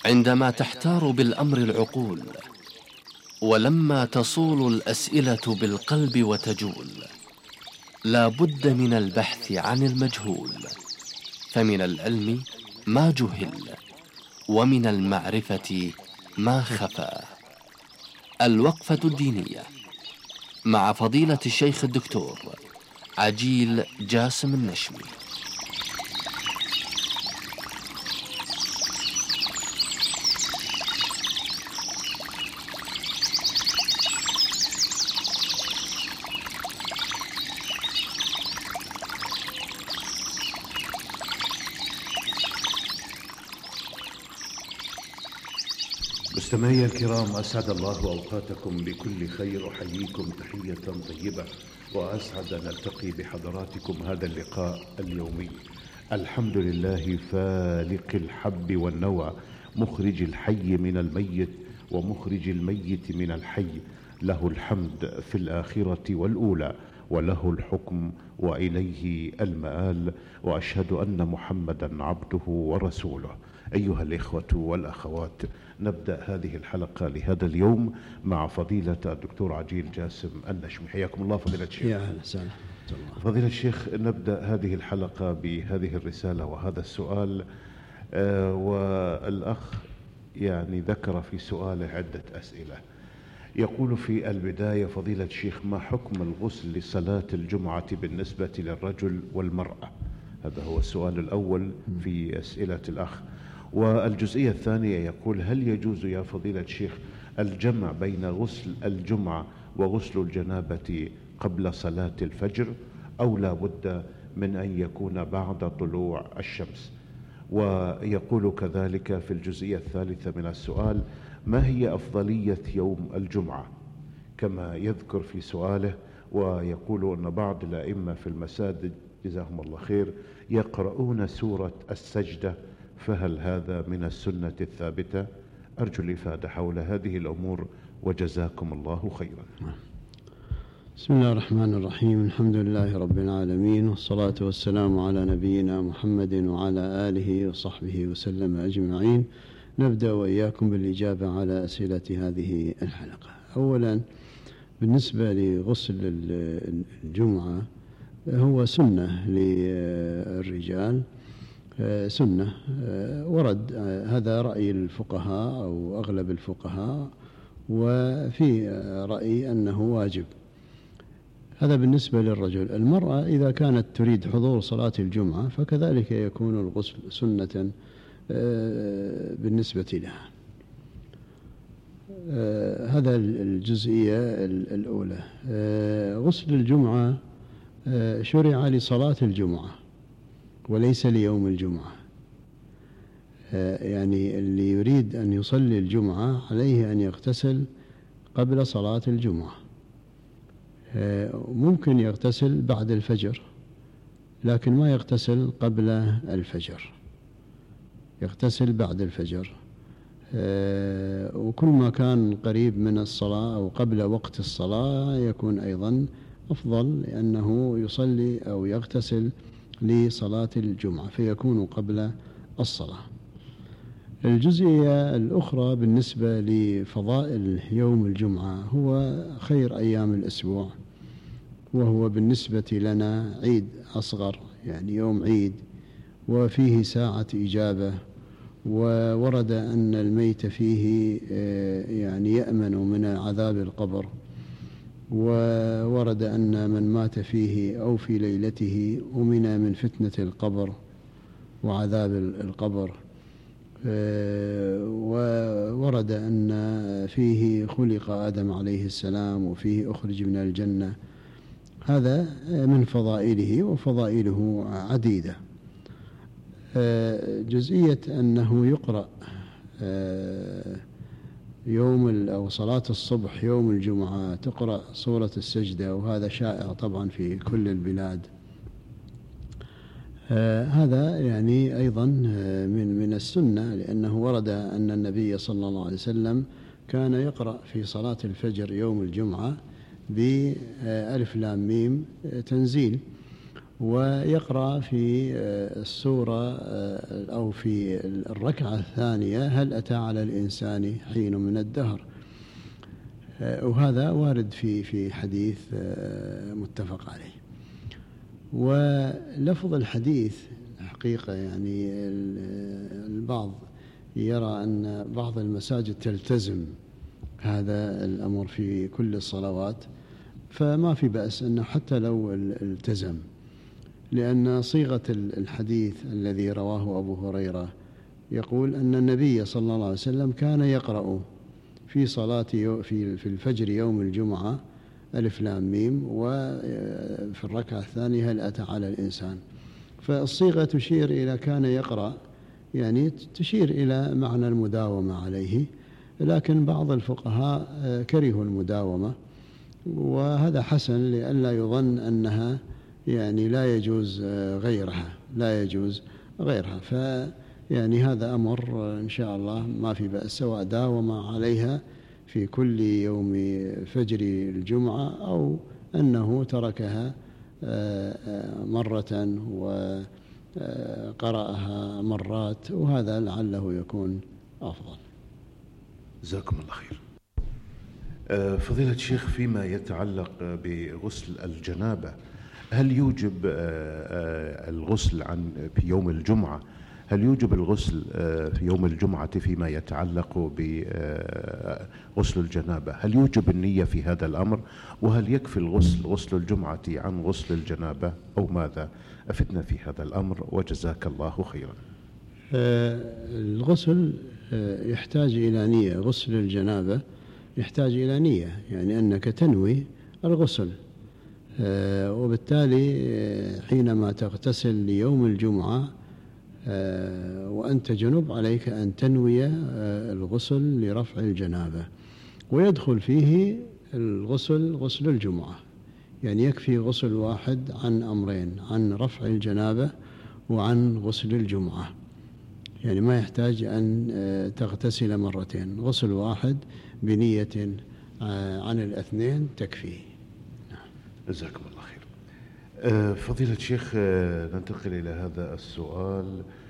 عندما تحتار بالأمر العقول، ولما تصول الأسئلة بالقلب وتجول، لا بد من البحث عن المجهول، فمن العلم ما جهل، ومن المعرفة ما خفى. الوقفة الدينية مع فضيلة الشيخ الدكتور عجيل جاسم النشمي. مستمعي الكرام، أسعد الله أوقاتكم بكل خير، أحييكم تحية طيبة، وأسعد أن ألتقي بحضراتكم هذا اللقاء اليومي. الحمد لله فالق الحب والنوى، مخرج الحي من الميت ومخرج الميت من الحي، له الحمد في الآخرة والأولى، وله الحكم وإليه المآل، وأشهد أن محمدا عبده ورسوله. أيها الإخوة والأخوات، نبدأ هذه الحلقة لهذا اليوم مع فضيلة الدكتور عجيل جاسم النشمي. حياكم الله فضيلة الشيخ. يا أهلا وسهلا. فضيلة الشيخ، نبدأ هذه الحلقة بهذه الرسالة وهذا السؤال. والأخ يعني ذكر في سؤاله عدة أسئلة. يقول في البداية: فضيلة الشيخ، ما حكم الغسل لصلاة الجمعة بالنسبة للرجل والمرأة؟ هذا هو السؤال الأول في أسئلة الأخ. والجزئية الثانية يقول: هل يجوز يا فضيلة الشيخ الجمع بين غسل الجمعة وغسل الجنابة قبل صلاة الفجر، أو لا بد من أن يكون بعد طلوع الشمس؟ ويقول كذلك في الجزئية الثالثة من السؤال: ما هي أفضلية يوم الجمعة؟ كما يذكر في سؤاله ويقول أن بعض الأئمة في المساجد جزاهم الله خير يقرؤون سورة السجدة، فهل هذا من السنة الثابتة؟ أرجو الإفادة حول هذه الأمور وجزاكم الله خيرا. بسم الله الرحمن الرحيم، الحمد لله رب العالمين، والصلاة والسلام على نبينا محمد وعلى آله وصحبه وسلم أجمعين. نبدأ وإياكم بالإجابة على أسئلة هذه الحلقة. أولا، بالنسبة لغسل الجمعة، هو سنة للرجال، سنة ورد هذا رأي الفقهاء أو أغلب الفقهاء، وفي رأي أنه واجب. هذا بالنسبة للرجل. المرأة إذا كانت تريد حضور صلاة الجمعة فكذلك يكون الغسل سنة بالنسبة لها. هذا الجزئية الأولى. غسل الجمعة شرع لصلاة الجمعة وليس ليوم الجمعة. يعني اللي يريد أن يصلي الجمعة عليه أن يغتسل قبل صلاة الجمعة. ممكن يغتسل بعد الفجر، لكن ما يغتسل قبل الفجر، يغتسل بعد الفجر. وكل ما كان قريب من الصلاة أو قبل وقت الصلاة يكون أيضا أفضل، لأنه يصلي أو يغتسل لصلاة الجمعة فيكون قبل الصلاة. الجزئية الأخرى بالنسبة لفضائل يوم الجمعة، هو خير أيام الأسبوع، وهو بالنسبة لنا عيد أصغر، يعني يوم عيد وفيه ساعة إجابة، وورد أن الميت فيه يعني يأمن من عذاب القبر، وورد أن من مات فيه أو في ليلته أمن من فتنة القبر وعذاب القبر، وورد أن فيه خلق آدم عليه السلام وفيه أخرج من الجنة. هذا من فضائله، وفضائله عديدة. جزئية أنه يقرأ يوم أو صلاة الصبح يوم الجمعة تقرأ سورة السجدة، وهذا شائع طبعا في كل البلاد. هذا يعني أيضا من السنة، لأنه ورد أن النبي صلى الله عليه وسلم كان يقرأ في صلاة الفجر يوم الجمعة بألف لام ميم تنزيل، ويقرأ في السورة أو في الركعة الثانية هل أتى على الإنسان حين من الدهر، وهذا وارد في حديث متفق عليه. ولفظ الحديث حقيقة يعني البعض يرى أن بعض المساجد تلتزم هذا الأمر في كل الصلوات، فما في بأس أنه حتى لو التزم، لأن صيغة الحديث الذي رواه أبو هريرة يقول أن النبي صلى الله عليه وسلم كان يقرأ في صلاة في الفجر يوم الجمعة ألف لام ميم، وفي الركعة الثانية هل أتى على الإنسان. فالصيغة تشير إلى كان يقرأ، يعني تشير إلى معنى المداومة عليه، لكن بعض الفقهاء كرهوا المداومة، وهذا حسن لئلا يظن أنها يعني لا يجوز غيرها. فيعني هذا أمر إن شاء الله ما في بأس، سواء داوم عليها في كل يوم فجر الجمعة أو أنه تركها مرة وقرأها مرات، وهذا لعله يكون أفضل. جزاكم الله خير. فضيلة الشيخ، فيما يتعلق بغسل الجنابة، هل يوجب الغسل في يوم الجمعة؟ هل يوجب الغسل في يوم الجمعة فيما يتعلق بغسل الجنابة؟ هل يوجب النية في هذا الأمر؟ وهل يكفي غسل الجمعة عن غسل الجنابة أو ماذا؟ أفدنا في هذا الأمر وجزاك الله خيرا. الغسل يحتاج إلى نية، غسل الجنابة يحتاج إلى نية، يعني أنك تنوي الغسل، وبالتالي حينما تغتسل ليوم الجمعة وأنت جنب عليك أن تنوي الغسل لرفع الجنابة، ويدخل فيه غسل الجمعة، يعني يكفي غسل واحد عن أمرين، عن رفع الجنابة وعن غسل الجمعة، يعني ما يحتاج أن تغتسل مرتين، غسل واحد بنية عن الاثنين تكفي. جزاكم الله خير. فضيلة الشيخ، ننتقل إلى هذا السؤال.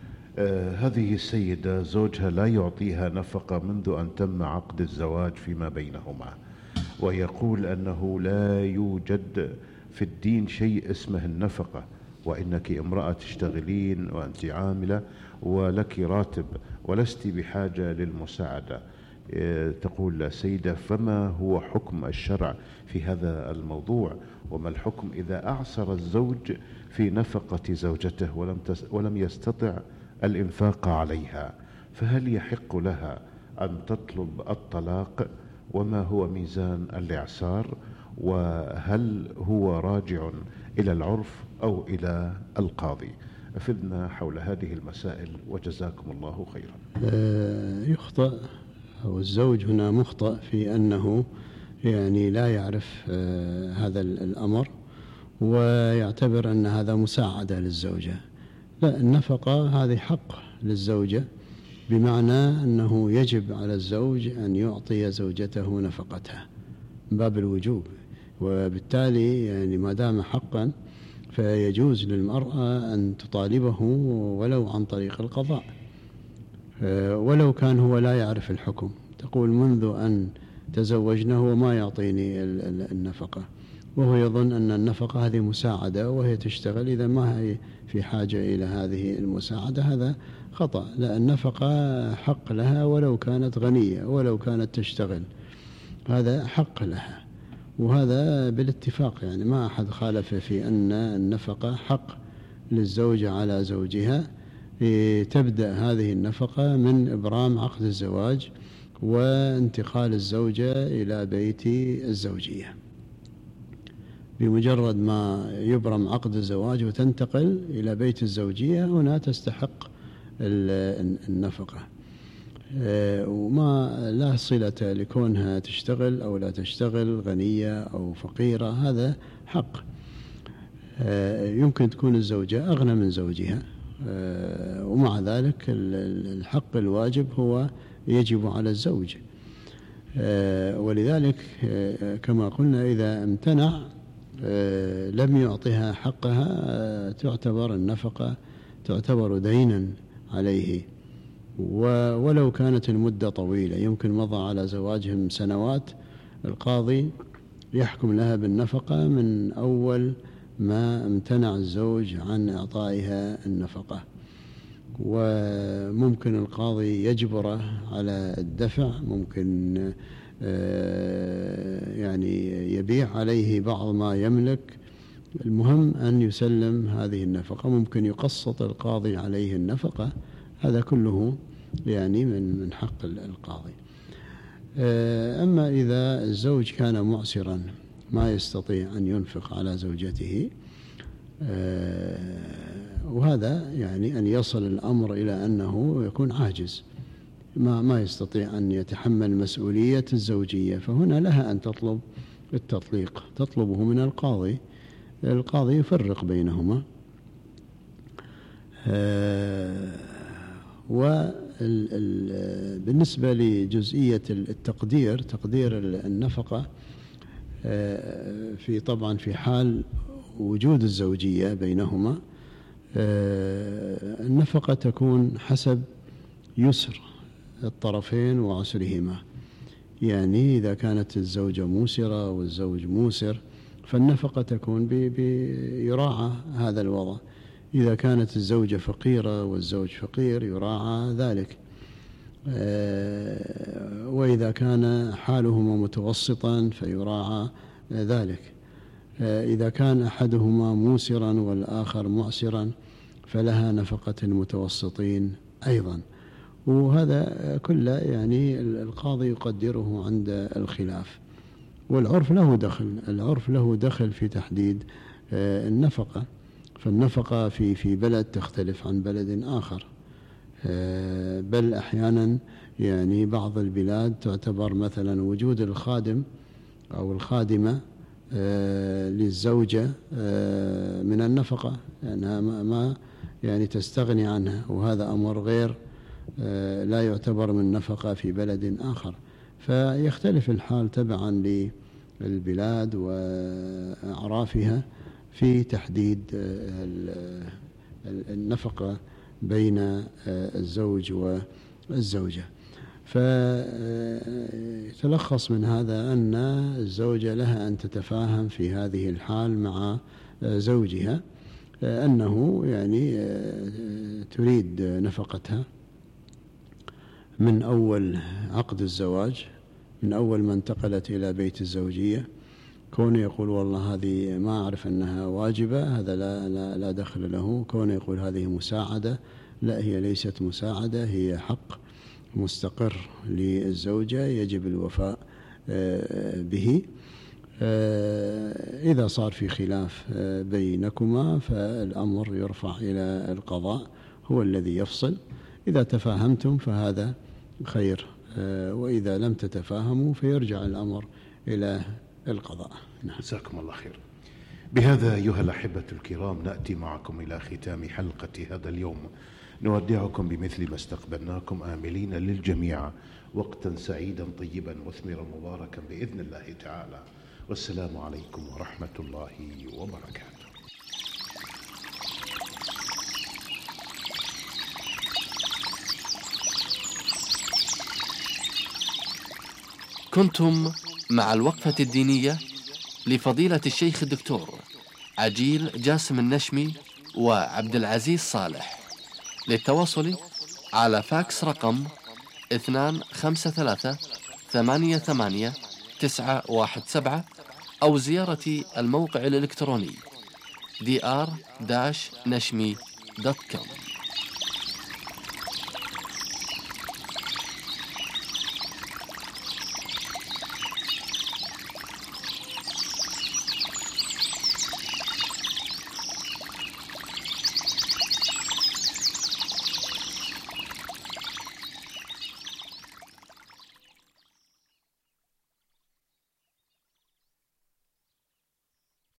هذه السيدة زوجها لا يعطيها نفقة منذ أن تم عقد الزواج فيما بينهما، ويقول أنه لا يوجد في الدين شيء اسمه النفقة، وإنك امرأة تشتغلين وأنت عاملة ولك راتب ولست بحاجة للمساعدة. تقول السيدة: فما هو حكم الشرع في هذا الموضوع؟ وما الحكم إذا أعسر الزوج في نفقة زوجته ولم يستطع الإنفاق عليها؟ فهل يحق لها أن تطلب الطلاق؟ وما هو ميزان الإعسار؟ وهل هو راجع إلى العرف أو إلى القاضي؟ أفدنا حول هذه المسائل وجزاكم الله خيرا. يخطئ، أو الزوج هنا مخطئ في أنه يعني لا يعرف هذا الأمر ويعتبر أن هذا مساعدة للزوجة. لا، النفقة هذه حق للزوجة، بمعنى أنه يجب على الزوج أن يعطي زوجته نفقتها من باب الوجوب، وبالتالي يعني ما دام حقا فيجوز للمرأة أن تطالبه ولو عن طريق القضاء، ولو كان هو لا يعرف الحكم. تقول: منذ أن تزوجنا هو ما يعطيني النفقة، وهو يظن أن النفقة هذه مساعدة وهي تشتغل، إذا ما هي في حاجة إلى هذه المساعدة. هذا خطأ. لا، النفقة حق لها ولو كانت غنية ولو كانت تشتغل، هذا حق لها، وهذا بالاتفاق، يعني ما أحد خالف في أن النفقة حق للزوجة على زوجها. تبدأ هذه النفقة من إبرام عقد الزواج وانتقال الزوجة إلى بيت الزوجية. بمجرد ما يبرم عقد الزواج وتنتقل إلى بيت الزوجية، هنا تستحق النفقة، وما لا صلة لكونها تشتغل أو لا تشتغل، غنية أو فقيرة، هذا حق. يمكن تكون الزوجة أغنى من زوجها، ومع ذلك الحق الواجب هو يجب على الزوج. ولذلك كما قلنا، إذا امتنع لم يعطها حقها تعتبر النفقة تعتبر دينا عليه، ولو كانت المدة طويلة، يمكن مضى على زواجهم سنوات، القاضي يحكم لها بالنفقة من أول ما امتنع الزوج عن إعطائها النفقة، وممكن القاضي يجبره على الدفع، ممكن يعني يبيع عليه بعض ما يملك، المهم أن يسلم هذه النفقة. ممكن يقسط القاضي عليه النفقة، هذا كله يعني من حق القاضي. أما إذا الزوج كان معسرا ما يستطيع أن ينفق على زوجته، وهذا يعني أن يصل الأمر إلى أنه يكون عاجز، ما يستطيع أن يتحمل مسؤولية الزوجية، فهنا لها أن تطلب التطليق، تطلبه من القاضي، القاضي يفرق بينهما. وبالنسبة لجزئية التقدير، تقدير النفقة طبعا في حال وجود الزوجية بينهما، النفقة تكون حسب يسر الطرفين وعسرهما، يعني إذا كانت الزوجة موسرة والزوج موسر فالنفقة تكون يراعى هذا الوضع، إذا كانت الزوجة فقيرة والزوج فقير يراعى ذلك، وإذا كان حالهما متوسطا فيراعى ذلك، إذا كان أحدهما موسرا والآخر معسرا فلها نفقة المتوسطين أيضا. وهذا كله يعني القاضي يقدره عند الخلاف، والعرف له دخل، العرف له دخل في تحديد النفقة، فالنفقة في بلد تختلف عن بلد آخر، بل أحيانا يعني بعض البلاد تعتبر مثلا وجود الخادم أو الخادمة للزوجة من النفقة، لأنها ما يعني تستغني عنها، وهذا أمر غير لا يعتبر من نفقة في بلد آخر، فيختلف الحال تبعا للبلاد وأعرافها في تحديد النفقة بين الزوج والزوجة. فتلخص من هذا أن الزوجة لها أن تتفاهم في هذه الحال مع زوجها أنه يعني تريد نفقتها من أول عقد الزواج، من أول ما انتقلت إلى بيت الزوجية، كونه يقول والله هذه ما أعرف أنها واجبة، هذا لا دخل له، كونه يقول هذه مساعدة، لا هي ليست مساعدة، هي حق مستقر للزوجة يجب الوفاء به. إذا صار في خلاف بينكما فالأمر يرفع إلى القضاء، هو الذي يفصل، إذا تفاهمتم فهذا خير، وإذا لم تتفاهموا فيرجع الأمر إلى القضاء. جزاكم الله خير. بهذا أيها الأحبة الكرام نأتي معكم إلى ختام حلقة هذا اليوم، نودعكم بمثل ما استقبلناكم آملين للجميع وقتا سعيدا طيبا مثمرا مباركا بإذن الله تعالى، والسلام عليكم ورحمة الله وبركاته. كنتم مع الوقفة الدينية لفضيلة الشيخ الدكتور عجيل جاسم النشمي وعبد العزيز صالح. للتواصل على فاكس رقم 253888917 أو زيارة الموقع الإلكتروني dr-nashmi.com.